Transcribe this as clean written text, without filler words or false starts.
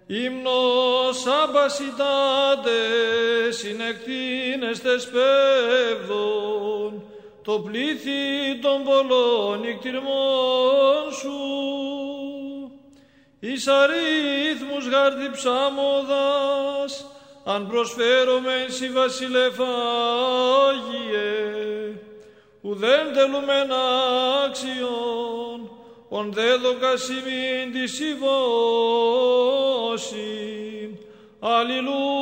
ύμνος αμπασιτάτε συνεκτείνεστε σπέβδον, το πλήθη των πολλών νικτυρμών σου. Εις αρίθμους γάρτη ψάμοδας, αν προσφέρομεν σοι βασιλεφάγιε, ουδέν τελούμεν άξιον, ον δέδοκας ημίν της υβώσιν. Αλληλούια.